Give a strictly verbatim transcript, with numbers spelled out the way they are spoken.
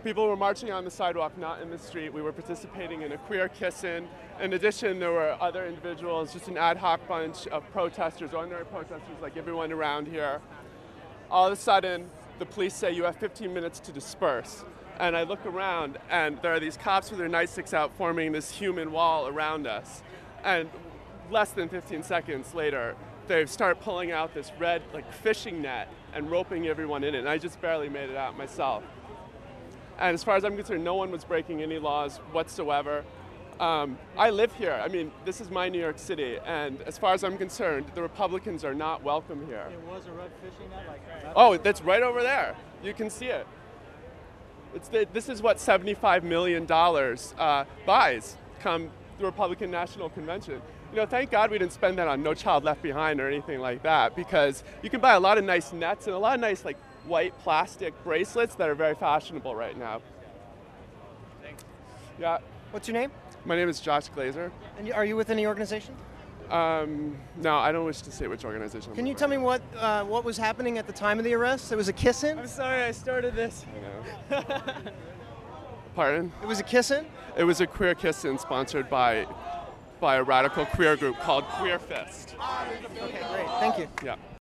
People were marching on the sidewalk, not in the street. We were participating in a queer kiss-in. In addition, there were other individuals, just an ad hoc bunch of protesters, ordinary protesters like everyone around here. All of a sudden, the police say you have fifteen minutes to disperse. And I look around, and there are these cops with their nightsticks out forming this human wall around us. And less than fifteen seconds later, they start pulling out this red like fishing net and roping everyone in it. And I just barely made it out myself. And as far as I'm concerned, no one was breaking any laws whatsoever. Um, I live here. I mean, this is my New York City, and as far as I'm concerned, the Republicans are not welcome here. It was a red fishing net? Like, oh, that's right over there. You can see it. It's the, this is what seventy-five million dollars uh, buys come the Republican National Convention. You know, thank God we didn't spend that on No Child Left Behind or anything like that, because you can buy a lot of nice nets and a lot of nice like white plastic bracelets that are very fashionable right now. Thanks. Yeah. What's your name? My name is Josh Glazer. And are you with any organization? Um, no, I don't wish to say which organization. Can you tell me what uh, what was happening at the time of the arrest? It was a kiss-in? I'm sorry I started this. I know. Pardon? It was a kiss-in? It was a queer kiss-in sponsored by by a radical queer group called Queer Fist. Okay, great. Thank you. Yeah.